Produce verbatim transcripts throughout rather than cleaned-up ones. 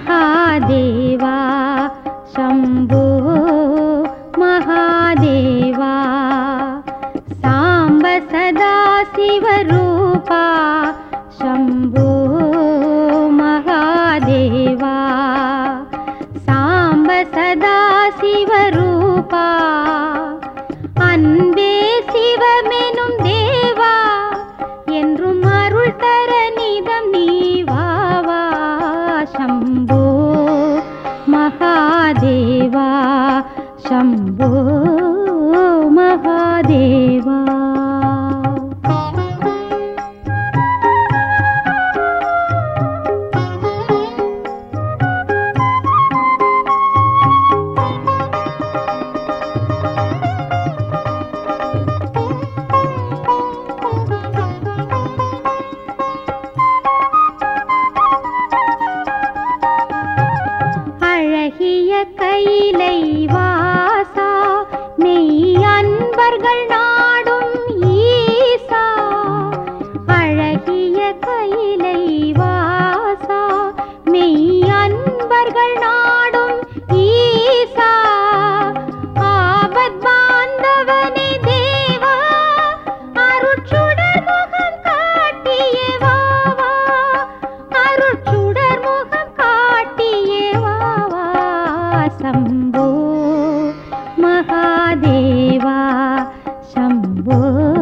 महादेवा शम्भो महादेवा सांब सदा शिवरूपा शम्भो महादेवा सांब सदा शिवरूपा अन्बे शिवमेनुम देवा என்றும் அருள் தர நிதம் நீ வா வா शम्भो महादेवा शम्भो महादेवा அழகிய கைலை வாசா மெய் அன்பர்கள் நாடும் ஈசா அழகிய கைலை வாசா மெய் அன்பர்கள் நாடும் ஈசா ஆபத் பாந்தவனே தேவா அருட்சுடர் முகம் காட்டியே வா வா அருட்சுடர் முகம் காட்டியே வா शम्भो महादेवा शम्भो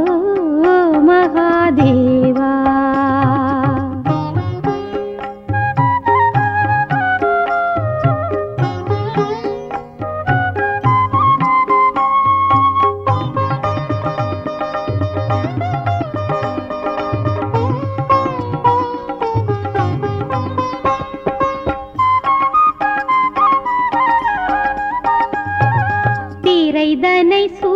महादेवा திரைதனை சு